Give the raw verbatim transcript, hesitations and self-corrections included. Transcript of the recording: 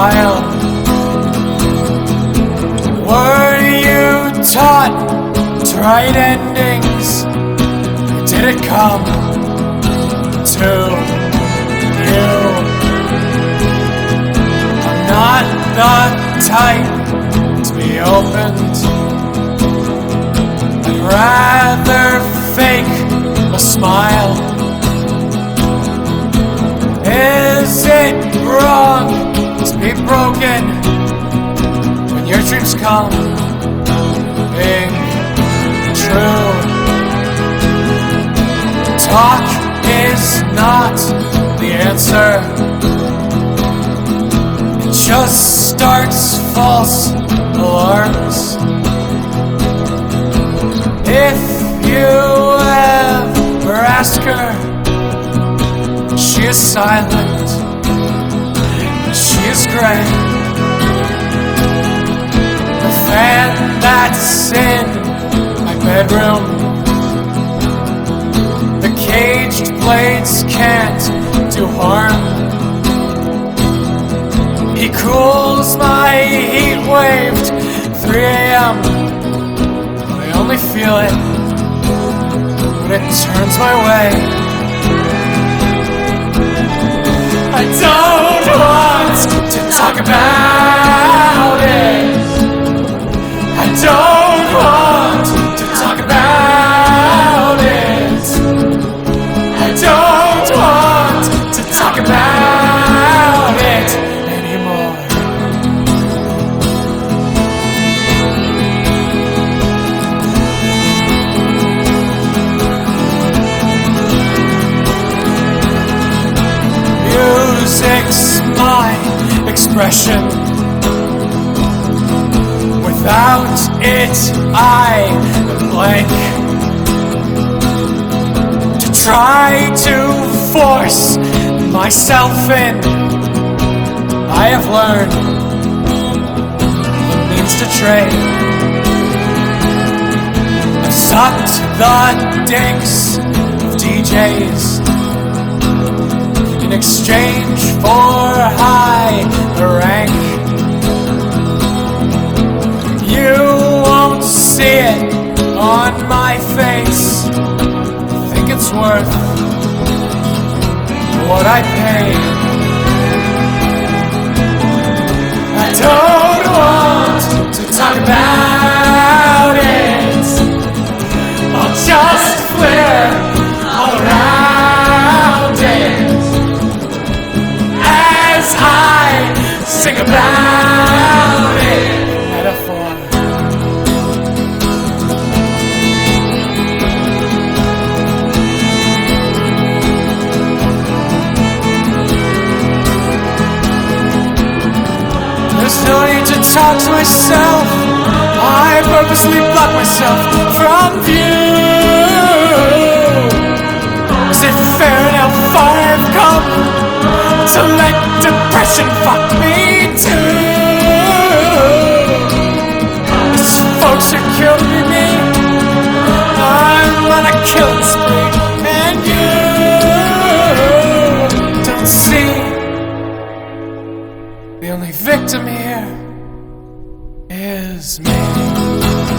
smile. Were you taught to write endings? Or did it come to you? I'm not the type to be opened. I'd rather fake a smile. Is it wrong to be broken when your dreams come being true? Talk is not the answer. It just starts false alarms. If you ever ask her, she is silent, she is gray. The fan that's in my bedroom, the caged blades can't do harm. He cools my heat-waved three a.m. I only feel it when it turns my way. I don't want to talk about it. I don't want to talk about it. I don't want to talk about it anymore. Music's my expression. Without it, I am blank. To try to force myself in, I have learned it means to trade. I've sucked the dicks of D Js in exchange for high rank. You won't see it on my face. Think it's worth what I pay. I don't want to talk about it. I'll just flare all around it as I sing about it. Metaphor. There's no need to talk to myself. I purposely block myself from view. Is it fair how far I've come to let depression fuck me too? These folks are killing me. I'm on a killing spree, and you don't see. The only victim here is me.